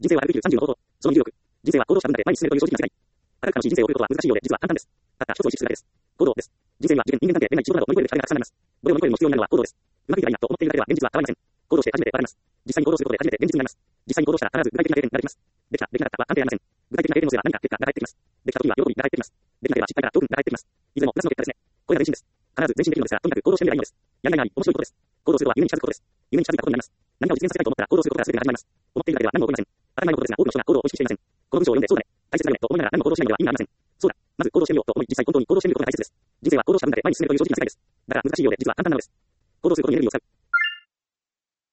人生は130の方法。その26。人生は行動した分だけ前に進めるという正直な世界。明るく楽しい人生を送ることは難しいようで、実は簡単です。たった一つを意識するだけです。行動です。人生には事件、人間関係、恋愛、仕事など乗り越える力がたくさんあります。どれを乗り越えるのも必要になるのは行動です。うまくいけばいいなと思っているだけでは現実は変わりません。行動して初めてわかります。実際に行動することで初めて現実になります。実際に行動したら必ず具体的な経験が出てきます。できた、できなかったは関係ありません。具体的な経験のせいは何か結果が返ってきます。できた時には喜びが返ってきます。できなければ失敗から教訓が返ってきます。いずれもプラスの結果ですね。これが前進です。必ず前進できるのですが、とにかく行動してみればいいのです。やりがいのあり、面白いことです。行動することは夢に近づくことです。夢に近づいたことになります。何かを実現させたいと思ったら行動することから全てが始まります。思っているだけでは何も起こりません。当たり前のことですが、多くの人が行動を意識していません。この文章を読んで、そうだね、大切だよね、と思いながら何も行動しないのでは意味がありません。そうだ、まず行動してみようと思い、実際行動に行動してみることが大切です。人生は行動した分だけ前に進めるという正直な世界です。だから難しいようで実は簡単なのです。